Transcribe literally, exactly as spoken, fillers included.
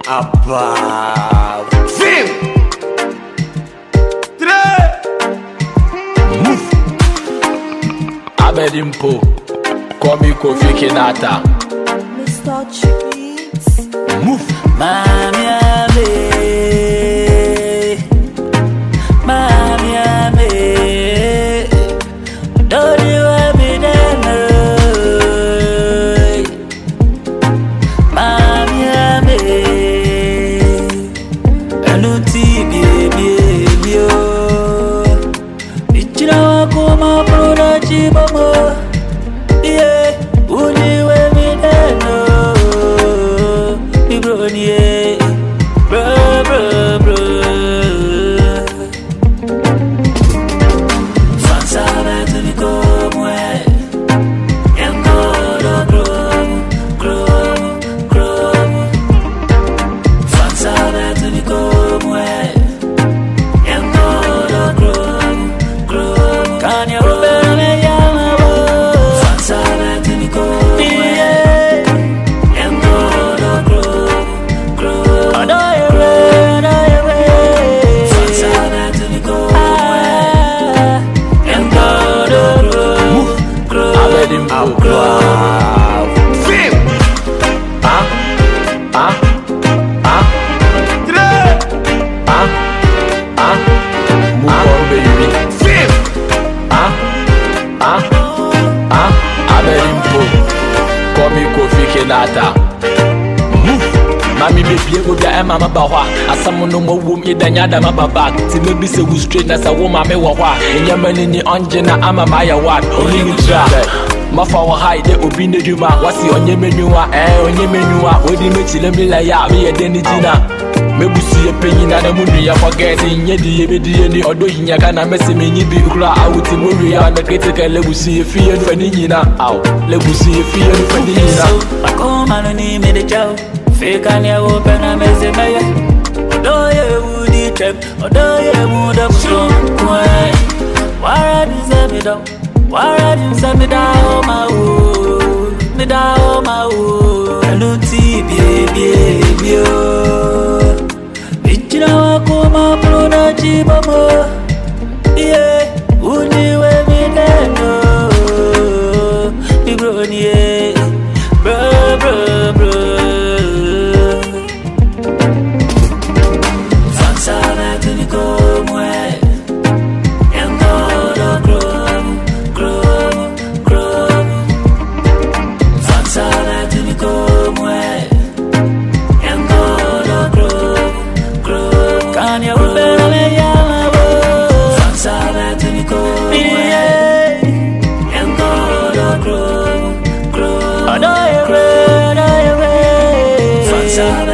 Abba Vim Tre Move Abedimpo Komi Kofi Kinata Mister Cheats Move Mami ame Mami ame Don't you have me there Mami ame Enuti baby yo Ichira wako mapro chibamo Yeah Uni we me there Bro, yeah, bro, bro, bro. Fansa bete mi como é, engordo cromo, cromo, cromo. Fansa bete mi como é, engordo cromo, cromo. Kanya rubera me llama vos. Fansa bete mi como é. Abba Vim Ah Ah Ah Tre Ah Ah Move on baby Vim Ah Ah Ah Abedimpo Komi Kofi Kinata Move Mami baby ego bia e mama ba hwa asam no mo wom ye danya da ma baba ti me bi se wu straight na sa wo ma me wo hwa enya mani ni onje na ama ma ya wat only me try Mafa wa hide obi ne dwuma wasi onye menua eh onye menua odi mechile mi la ya me ye deni tina mebusi ye penyina na mundu ya forget nye di ye bedi ye ni odo hinya kana mese menyi bi kura awuti mundu ya na critical lebusi ye fie no fani nyina aw lebusi ye fie no fani nyina akoma no ni me de chao fake anya open na mese maya odo ye wudi trap odo ye muda so kwai wara di se me do Why you send me down my wood, me down my wood. Enuti baby yo, ichira wako mapro na chibamo. Yeah, uni we me deno, mi bro yeah, bro bro bro. Fansa bete ni como é, engordo cromo. Kanya rubera me llama vos Fansa bete mi como yeah Engordo cromo, cromo Adoye re, adoye re Fansa